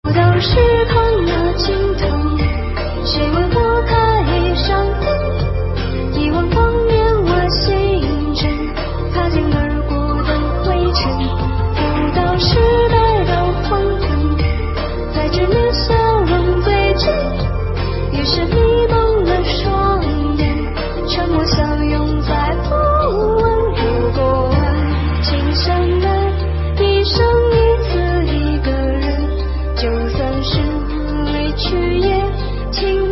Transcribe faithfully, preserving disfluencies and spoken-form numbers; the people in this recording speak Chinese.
到时空的尽头，谁为我开上灯？遗忘方面我心中擦肩而过的灰尘，走到时代的黄昏，在这年笑容对峙，于是迷蒙了双眼，沉默相拥在不问。如果爱情深爱一生一次一个人，就算是离去也请